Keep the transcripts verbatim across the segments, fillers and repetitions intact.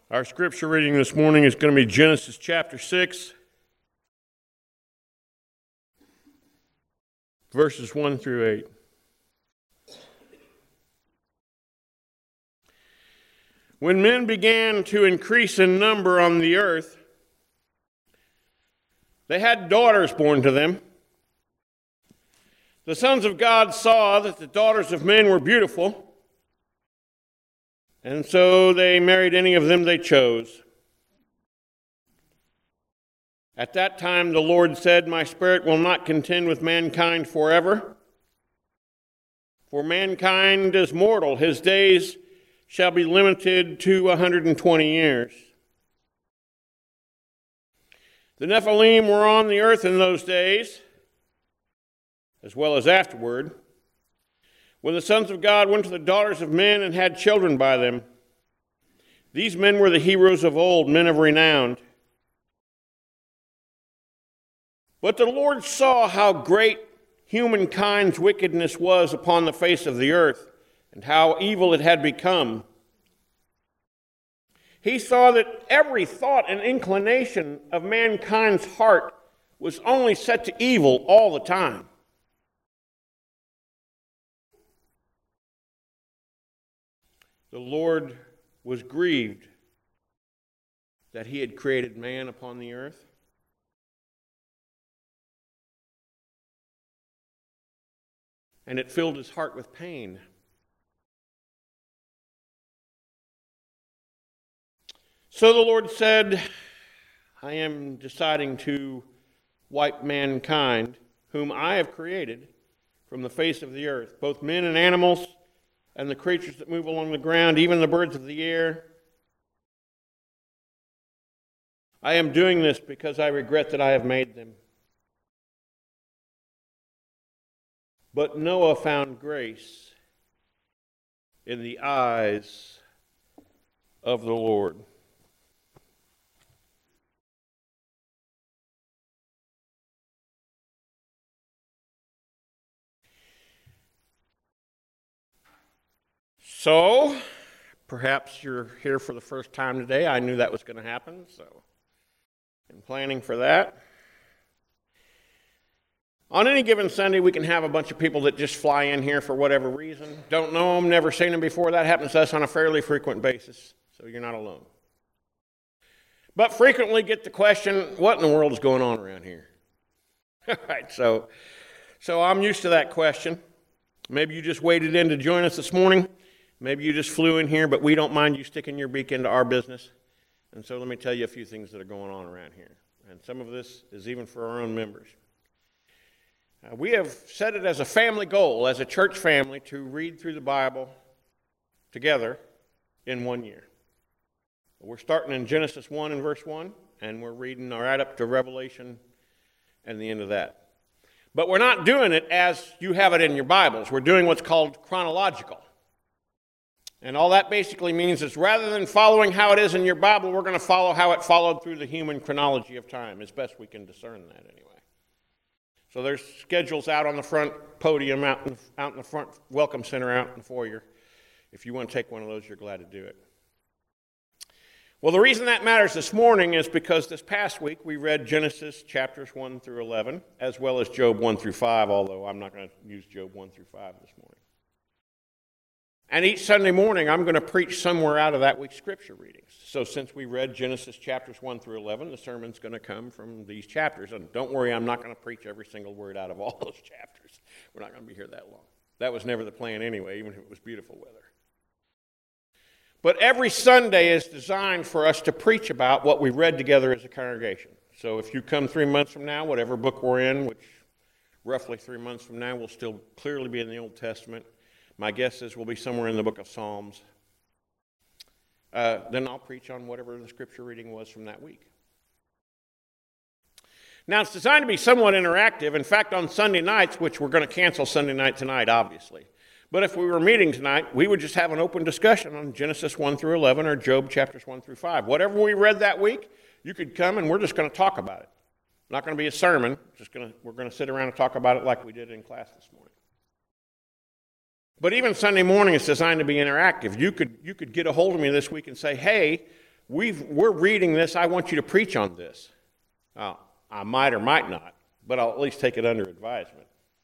Our scripture reading this morning is going to be Genesis chapter six, verses one through eight. When men began to increase in number on the earth, they had daughters born to them. The sons of God saw that the daughters of men were beautiful, and so they married any of them they chose. At that time the Lord said, "My spirit will not contend with mankind forever, for mankind is mortal. His days shall be limited to one hundred twenty years. The Nephilim were on the earth in those days, as well as afterward, when the sons of God went to the daughters of men and had children by them. These men were the heroes of old, men of renown. But the Lord saw how great humankind's wickedness was upon the face of the earth, and how evil it had become. He saw that every thought and inclination of mankind's heart was only set to evil all the time. The Lord was grieved that he had created man upon the earth. And it filled his heart with pain. So the Lord said, I am deciding to wipe mankind, whom I have created, from the face of the earth, both men and animals, and the creatures that move along the ground, even the birds of the air. I am doing this because I regret that I have made them. But Noah found grace in the eyes of the Lord. So, perhaps you're here for the first time today. I knew that was going to happen, so I'm planning for that. On any given Sunday, we can have a bunch of people that just fly in here for whatever reason. Don't know them, never seen them before. That happens to us on a fairly frequent basis, so you're not alone. But frequently get the question, what in the world is going on around here? All right, so, so I'm used to that question. Maybe you just waded in to join us this morning. Maybe you just flew in here, but we don't mind you sticking your beak into our business. And so let me tell you a few things that are going on around here. And some of this is even for our own members. Uh, we have set it as a family goal, as a church family, to read through the Bible together in one year. We're starting in Genesis one and verse one, and we're reading right up to Revelation and the end of that. But we're not doing it as you have it in your Bibles. We're doing what's called chronological. And all that basically means is rather than following how it is in your Bible, we're going to follow how it followed through the human chronology of time, as best we can discern that anyway. So there's schedules out on the front podium, out in, out in the front welcome center, out in the foyer. If you want to take one of those, you're glad to do it. Well, the reason that matters this morning is because this past week we read Genesis chapters one through eleven, as well as Job one through five, although I'm not going to use Job one through five this morning. And each Sunday morning, I'm going to preach somewhere out of that week's scripture readings. So since we read Genesis chapters one through eleven, the sermon's going to come from these chapters. And don't worry, I'm not going to preach every single word out of all those chapters. We're not going to be here that long. That was never the plan anyway, even if it was beautiful weather. But every Sunday is designed for us to preach about what we read together as a congregation. So if you come three months from now, whatever book we're in, which roughly three months from now will still clearly be in the Old Testament, my guess is we'll be somewhere in the book of Psalms. Uh, then I'll preach on whatever the scripture reading was from that week. Now, it's designed to be somewhat interactive. In fact, on Sunday nights, which we're going to cancel Sunday night tonight, obviously. But if we were meeting tonight, we would just have an open discussion on Genesis one through eleven or Job chapters one through five. Whatever we read that week, you could come and we're just going to talk about it. Not going to be a sermon. Just going to, we're going to sit around and talk about it like we did in class this morning. But even Sunday morning is designed to be interactive. You could, you could get a hold of me this week and say, hey, we've, we're reading this. I want you to preach on this. Uh, I might or might not, but I'll at least take it under advisement.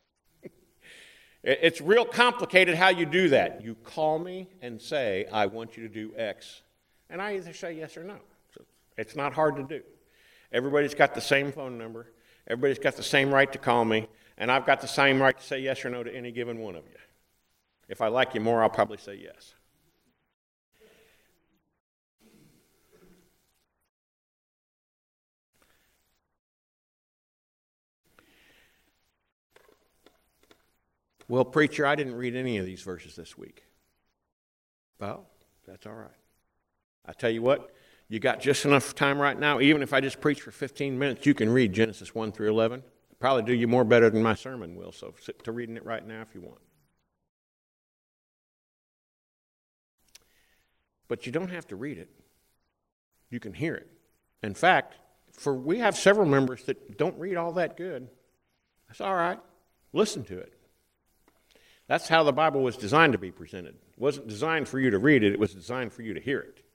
It's real complicated how you do that. You call me and say, I want you to do X. And I either say yes or no. So it's not hard to do. Everybody's got the same phone number. Everybody's got the same right to call me. And I've got the same right to say yes or no to any given one of you. If I like you more, I'll probably say yes. Well, preacher, I didn't read any of these verses this week. Well, that's all right. I tell you what, you got just enough time right now. Even if I just preach for fifteen minutes, you can read Genesis one through eleven. It'll probably do you more better than my sermon will, so sit to reading it right now if you want. But you don't have to read it. You can hear it. In fact, for we have several members that don't read all that good. That's all right. Listen to it. That's how the Bible was designed to be presented. It wasn't designed for you to read it. It was designed for you to hear it.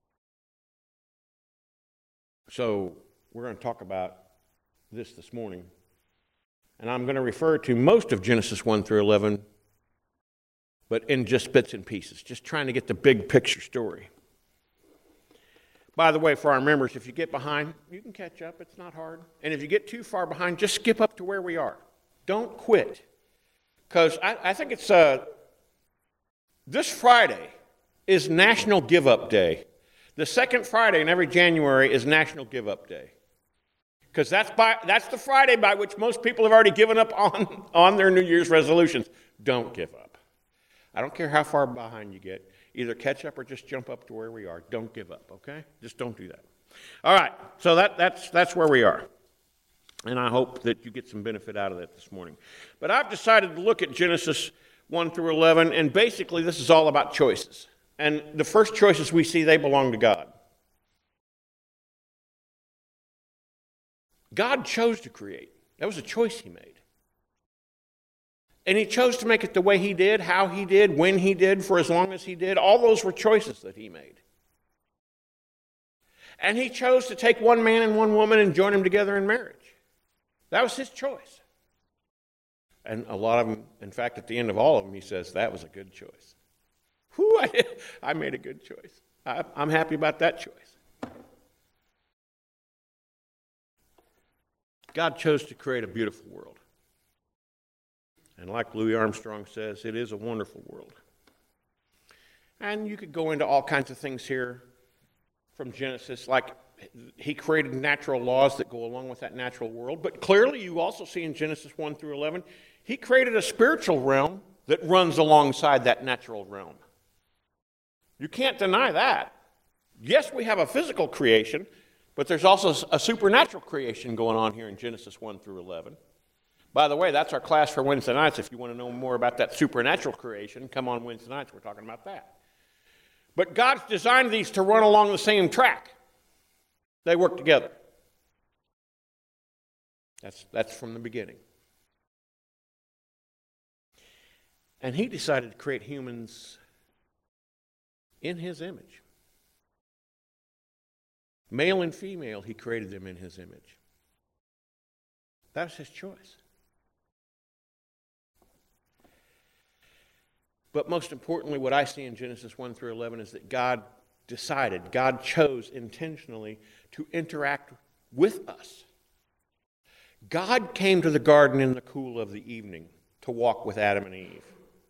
So we're going to talk about this this morning. And I'm going to refer to most of Genesis one through eleven, but in just bits and pieces, just trying to get the big picture story. By the way, for our members, if you get behind, you can catch up. It's not hard. And if you get too far behind, just skip up to where we are. Don't quit. Because I, I think it's, uh, this Friday is National Give Up Day. The second Friday in every January is National Give Up Day. Because that's, by, that's the Friday by which most people have already given up on, on their New Year's resolutions. Don't give up. I don't care how far behind you get. Either catch up or just jump up to where we are. Don't give up, okay? Just don't do that. All right, so that, that's, that's where we are. And I hope that you get some benefit out of that this morning. But I've decided to look at Genesis one through eleven, and basically this is all about choices. And the first choices we see, they belong to God. God chose to create. That was a choice he made. And he chose to make it the way he did, how he did, when he did, for as long as he did. All those were choices that he made. And he chose to take one man and one woman and join them together in marriage. That was his choice. And a lot of them, in fact, at the end of all of them, he says, that was a good choice. Whew, I, I made a good choice. I, I'm happy about that choice. God chose to create a beautiful world. And like Louis Armstrong says, it is a wonderful world. And you could go into all kinds of things here from Genesis, like he created natural laws that go along with that natural world. But clearly you also see in Genesis one through eleven, he created a spiritual realm that runs alongside that natural realm. You can't deny that. Yes, we have a physical creation, but there's also a supernatural creation going on here in Genesis one through eleven. By the way, that's our class for Wednesday nights. If you want to know more about that supernatural creation, come on Wednesday nights. We're talking about that. But God's designed these to run along the same track. They work together. That's, that's from the beginning. And he decided to create humans in his image. Male and female, he created them in his image. That's his choice. But most importantly, what I see in Genesis one through eleven is that God decided, God chose intentionally to interact with us. God came to the garden in the cool of the evening to walk with Adam and Eve.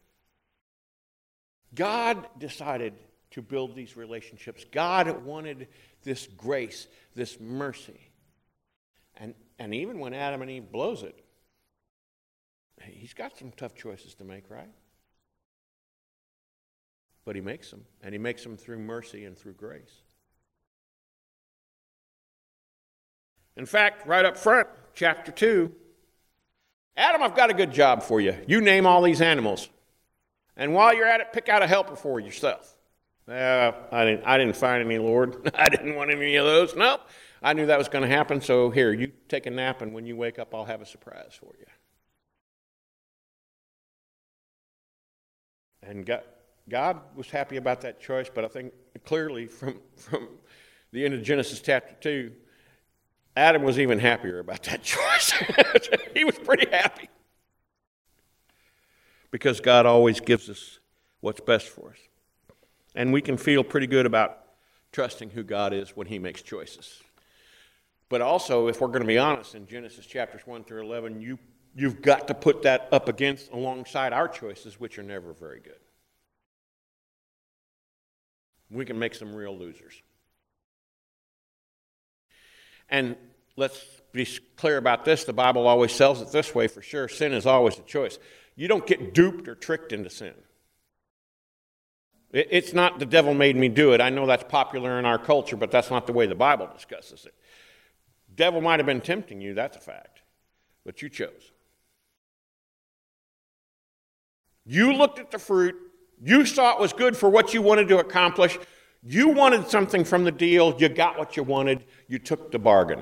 God decided to build these relationships. God wanted this grace, this mercy. And, and even when Adam and Eve blows it, he's got some tough choices to make, right? But he makes them, and he makes them through mercy and through grace. In fact, right up front, chapter two, Adam, I've got a good job for you. You name all these animals. And while you're at it, pick out a helper for yourself. Uh, I didn't, I didn't find any, Lord. I didn't want any of those. Nope. I knew that was going to happen, so here, you take a nap, and when you wake up, I'll have a surprise for you. And God, God was happy about that choice, but I think clearly from, from the end of Genesis chapter two, Adam was even happier about that choice. He was pretty happy. Because God always gives us what's best for us. And we can feel pretty good about trusting who God is when he makes choices. But also, if we're going to be honest, in Genesis chapters one through eleven, you, you've got to put that up against, alongside our choices, which are never very good. We can make some real losers. And let's be clear about this. The Bible always tells it this way for sure. Sin is always a choice. You don't get duped or tricked into sin. It's not the devil made me do it. I know that's popular in our culture, but that's not the way the Bible discusses it. Devil might have been tempting you, that's a fact, but you chose. You looked at the fruit. You saw it was good for what you wanted to accomplish. You wanted something from the deal. You got what you wanted. You took the bargain.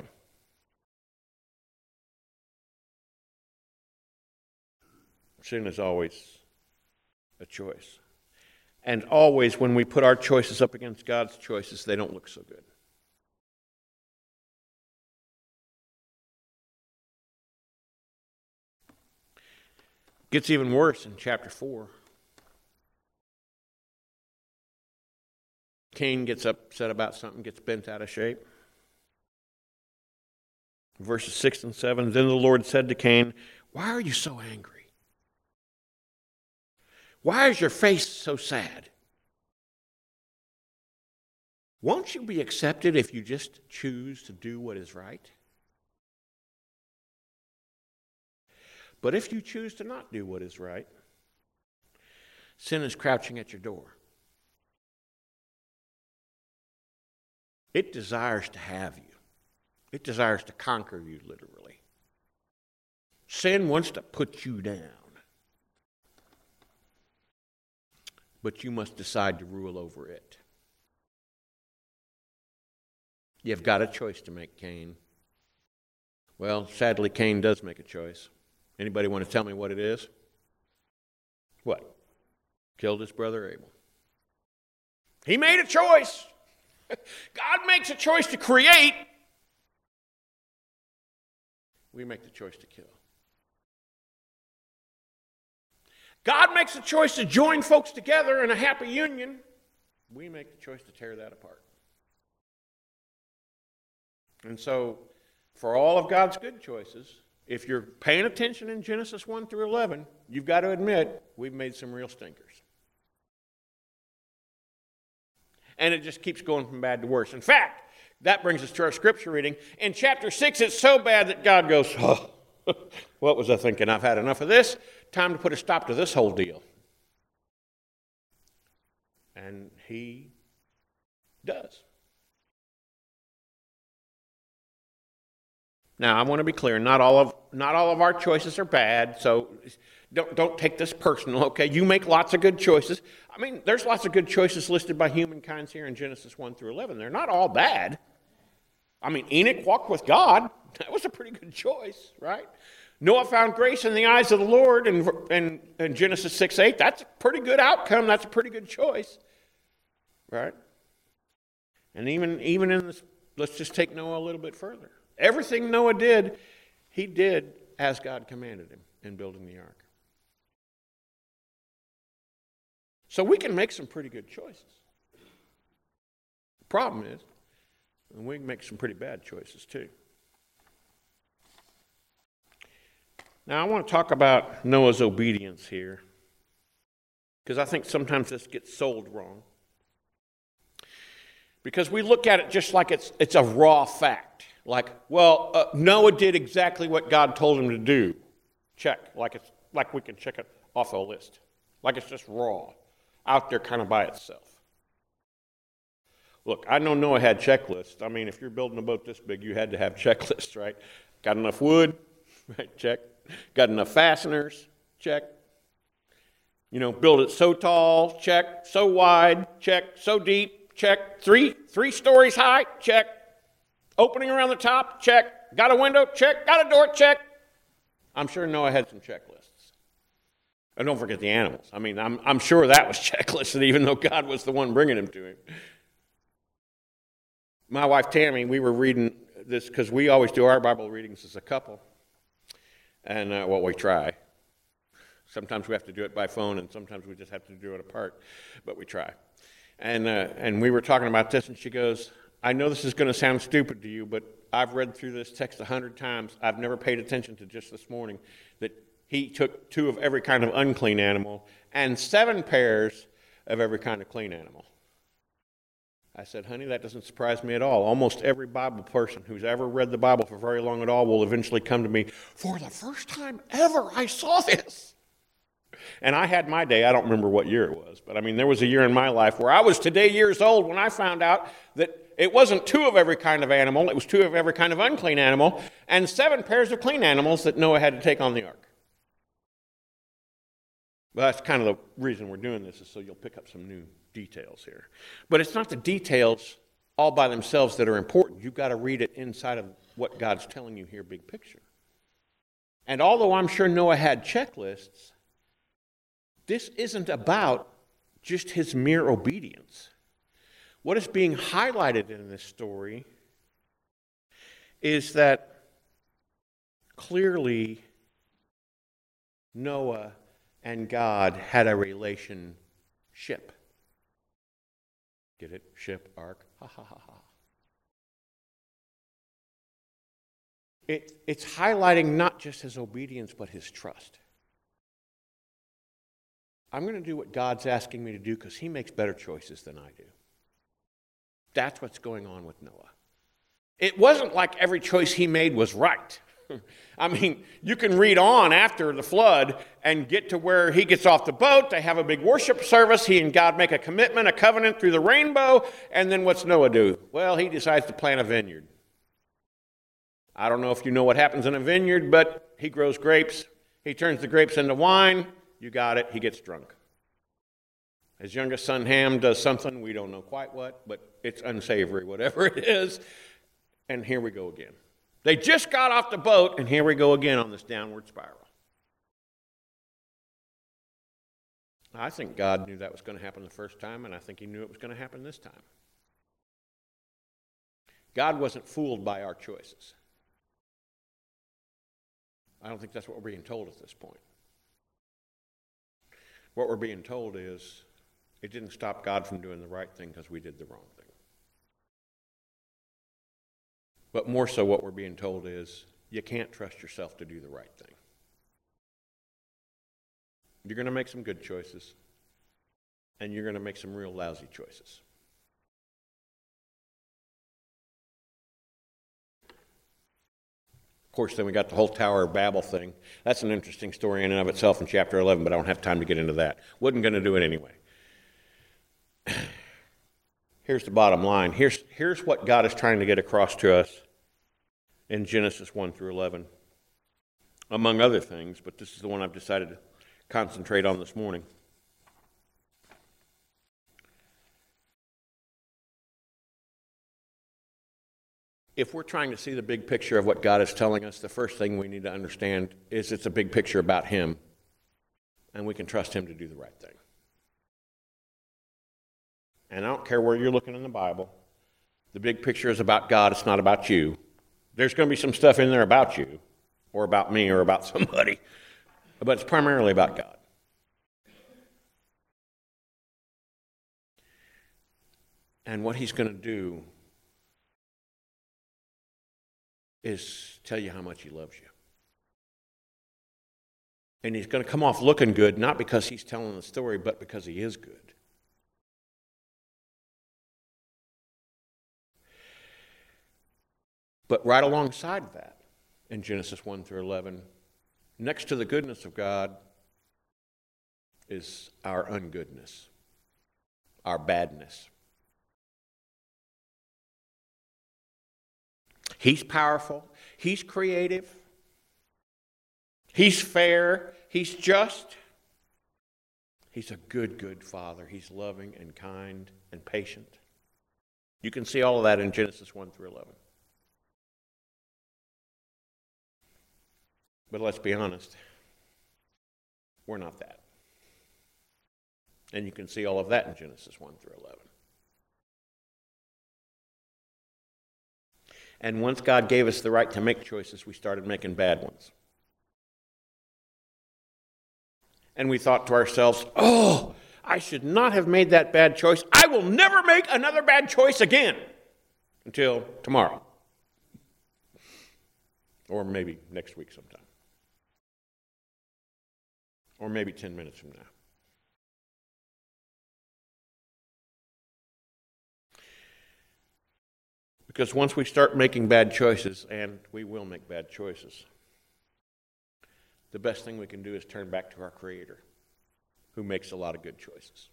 Sin is always a choice. And always when we put our choices up against God's choices, they don't look so good. It gets even worse in chapter four. Cain gets upset about something, gets bent out of shape. Verses six and seven, then the Lord said to Cain, why are you so angry? Why is your face so sad? Won't you be accepted if you just choose to do what is right? But if you choose to not do what is right, sin is crouching at your door. It desires to have you. It desires to conquer you, literally. Sin wants to put you down. But you must decide to rule over it. You've got a choice to make, Cain. Well, sadly, Cain does make a choice. Anybody want to tell me what it is? What? Killed his brother Abel. He made a choice. God makes a choice to create. We make the choice to kill. God makes a choice to join folks together in a happy union. We make the choice to tear that apart. And so, for all of God's good choices, if you're paying attention in Genesis one through eleven, you've got to admit we've made some real stinkers. And it just keeps going from bad to worse. In fact, that brings us to our scripture reading. In chapter six, it's so bad that God goes, oh, what was I thinking? I've had enough of this. Time to put a stop to this whole deal. And he does. Now, I want to be clear, not all of not all of our choices are bad, so don't, don't take this personal, okay? You make lots of good choices. I mean, there's lots of good choices listed by humankind here in Genesis one through eleven. They're not all bad. I mean, Enoch walked with God. That was a pretty good choice, right? Noah found grace in the eyes of the Lord in, in, in Genesis six eight. That's a pretty good outcome. That's a pretty good choice, right? And even, even in this, let's just take Noah a little bit further. Everything Noah did, he did as God commanded him in building the ark. So we can make some pretty good choices. The problem is, we can make some pretty bad choices too. Now, I want to talk about Noah's obedience here, because I think sometimes this gets sold wrong. Because we look at it just like it's, it's a raw fact. Like, well, uh, Noah did exactly what God told him to do. Check. Like it's like we can check it off a list. Like it's just raw, out there kind of by itself. Look, I know Noah had checklists. I mean, if you're building a boat this big, you had to have checklists, right? Got enough wood? Right, check. Got enough fasteners? Check. You know, build it so tall? Check. So wide? Check. So deep? Check. Three, three stories high? Check. Opening around the top? Check. Got a window? Check. Got a door? Check. I'm sure Noah had some checklists. And don't forget the animals. I mean, I'm, I'm sure that was checklisted, even though God was the one bringing them to him. My wife Tammy, we were reading this because we always do our Bible readings as a couple. And, uh, well, we try. Sometimes we have to do it by phone, and sometimes we just have to do it apart, but we try. And, uh, and we were talking about this, and she goes, I know this is going to sound stupid to you, but I've read through this text a hundred times. I've never paid attention to just this morning that he took two of every kind of unclean animal and seven pairs of every kind of clean animal. I said, honey, that doesn't surprise me at all. Almost every Bible person who's ever read the Bible for very long at all will eventually come to me, for the first time ever, I saw this. And I had my day. I don't remember what year it was, but I mean, there was a year in my life where I was today years old when I found out that it wasn't two of every kind of animal, it was two of every kind of unclean animal, and seven pairs of clean animals that Noah had to take on the ark. Well, that's kind of the reason we're doing this, is so you'll pick up some new details here. But it's not the details all by themselves that are important. You've got to read it inside of what God's telling you here, big picture. And although I'm sure Noah had checklists, this isn't about just his mere obedience. What is being highlighted in this story is that clearly Noah and God had a relationship. Get it? Ship, ark, ha ha ha ha. It, it's highlighting not just his obedience, but his trust. I'm going to do what God's asking me to do because he makes better choices than I do. That's what's going on with Noah. It wasn't like every choice he made was right. I mean, you can read on after the flood and get to where he gets off the boat. They have a big worship service. He and God make a commitment, a covenant through the rainbow. And then what's Noah do? Well, he decides to plant a vineyard. I don't know if you know what happens in a vineyard, but he grows grapes. He turns the grapes into wine. You got it. He gets drunk. His youngest son Ham does something, we don't know quite what, but it's unsavory, whatever it is. And here we go again. They just got off the boat, and here we go again on this downward spiral. I think God knew that was going to happen the first time, and I think he knew it was going to happen this time. God wasn't fooled by our choices. I don't think that's what we're being told at this point. What we're being told is it didn't stop God from doing the right thing because we did the wrong thing. But more so what we're being told is you can't trust yourself to do the right thing. You're going to make some good choices, and you're going to make some real lousy choices. Of course, then we got the whole Tower of Babel thing. That's an interesting story in and of itself in chapter eleven, but I don't have time to get into that. Wasn't going to do it anyway. Here's the bottom line. Here's, here's what God is trying to get across to us in Genesis one through eleven, among other things, but this is the one I've decided to concentrate on this morning. If we're trying to see the big picture of what God is telling us, the first thing we need to understand is it's a big picture about him, and we can trust him to do the right thing. And I don't care where you're looking in the Bible. The big picture is about God. It's not about you. There's going to be some stuff in there about you or about me or about somebody, but it's primarily about God. And what he's going to do is tell you how much he loves you. And he's going to come off looking good, not because he's telling the story, but because he is good. But right alongside that, in Genesis one through eleven, next to the goodness of God is our ungoodness, our badness. He's powerful. He's creative. He's fair. He's just. He's a good, good father. He's loving and kind and patient. You can see all of that in Genesis one through eleven. But let's be honest, we're not that. And you can see all of that in Genesis one through eleven. And once God gave us the right to make choices, we started making bad ones. And we thought to ourselves, oh, I should not have made that bad choice. I will never make another bad choice again until tomorrow. Or maybe next week sometime. Or maybe ten minutes from now. Because once we start making bad choices, and we will make bad choices, the best thing we can do is turn back to our Creator, who makes a lot of good choices.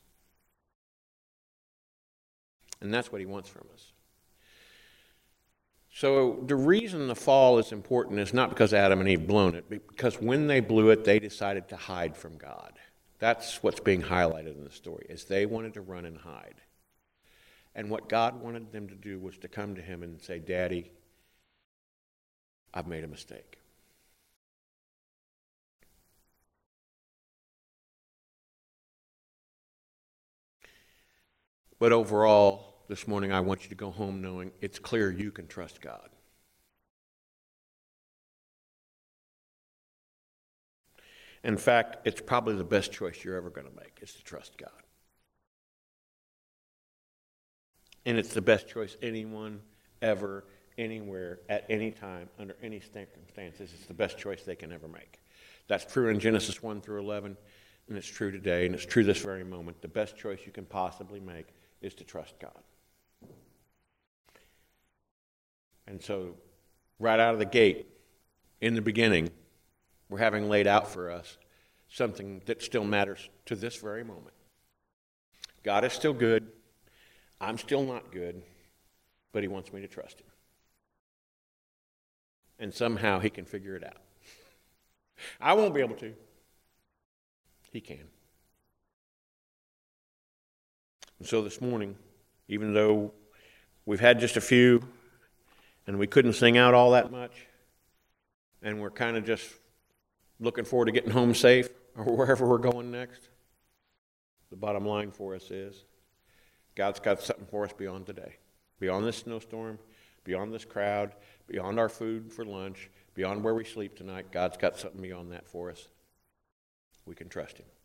And that's what He wants from us. So the reason the fall is important is not because Adam and Eve blown it, but because when they blew it, they decided to hide from God. That's what's being highlighted in the story, is they wanted to run and hide. And what God wanted them to do was to come to Him and say, Daddy, I've made a mistake. But overall, this morning I want you to go home knowing it's clear you can trust God. In fact, it's probably the best choice you're ever going to make, is to trust God. And it's the best choice anyone ever, anywhere, at any time, under any circumstances. It's the best choice they can ever make. That's true in Genesis one through eleven, and it's true today, and it's true this very moment. The best choice you can possibly make is to trust God. And so, right out of the gate, in the beginning, we're having laid out for us something that still matters to this very moment. God is still good. I'm still not good, but He wants me to trust Him. And somehow He can figure it out. I won't be able to. He can. And so this morning, even though we've had just a few, and we couldn't sing out all that much, and we're kind of just looking forward to getting home safe, or wherever we're going next, the bottom line for us is, God's got something for us beyond today, beyond this snowstorm, beyond this crowd, beyond our food for lunch, beyond where we sleep tonight. God's got something beyond that for us. We can trust Him.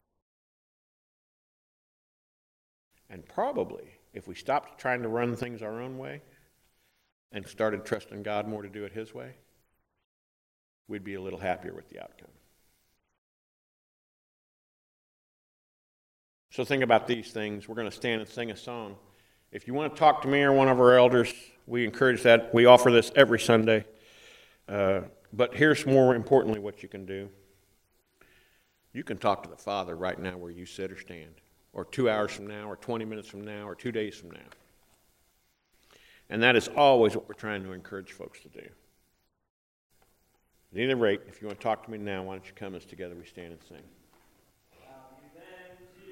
And probably, if we stopped trying to run things our own way and started trusting God more to do it His way, we'd be a little happier with the outcome. So think about these things. We're going to stand and sing a song. If you want to talk to me or one of our elders, we encourage that. We offer this every Sunday. Uh, but here's more importantly what you can do. You can talk to the Father right now where you sit or stand, or two hours from now, or twenty minutes from now, or two days from now. And that is always what we're trying to encourage folks to do. At any rate, if you want to talk to me now, why don't you come as together we stand and sing.